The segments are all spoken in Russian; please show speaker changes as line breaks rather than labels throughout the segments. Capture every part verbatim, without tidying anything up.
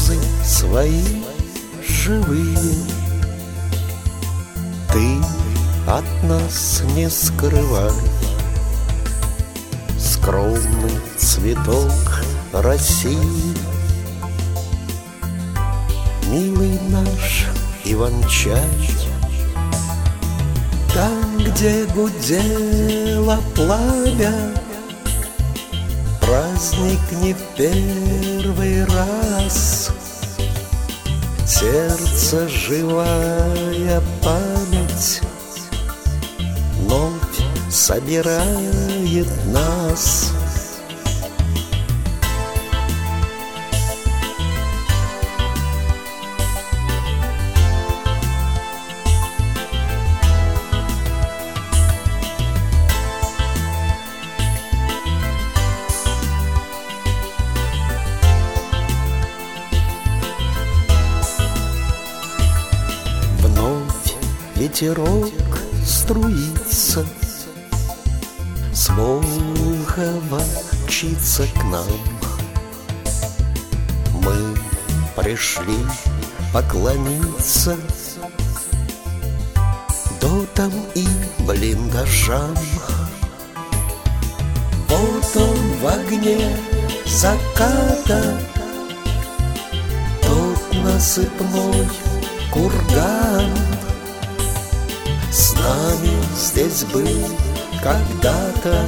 слезы свои живые ты от нас не скрывай. Скромный цветок России, милый наш Иван-чай, там, где гудело пламя, праздник не в первый раз. Сердце живая память вновь собирает нас. Ветерок струится, с Волхова мчится к нам. Мы пришли поклониться дотам и блиндажам. Вот он в огне заката, тот насыпной курган. С нами здесь был когда-то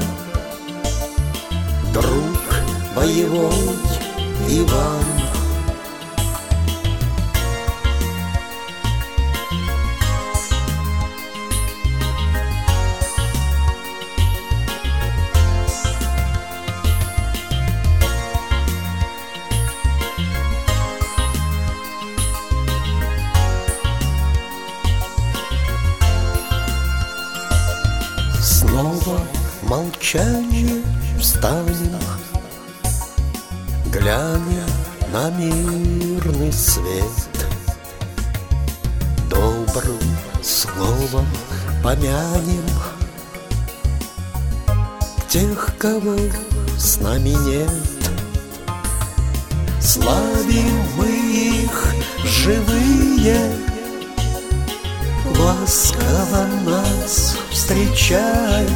друг боевой Иван. Снова молчание встанем, глянем на мирный свет. Добрым словом помянем тех, кого с нами нет. Славим мы их живые, ласково нас встречай.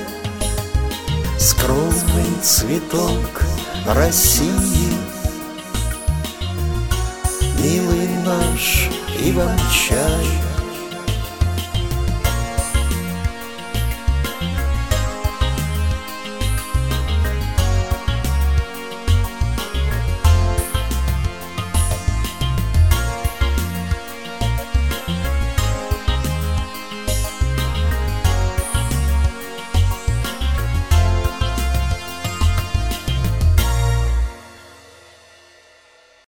Скромный цветок России, милый наш Иван-чай.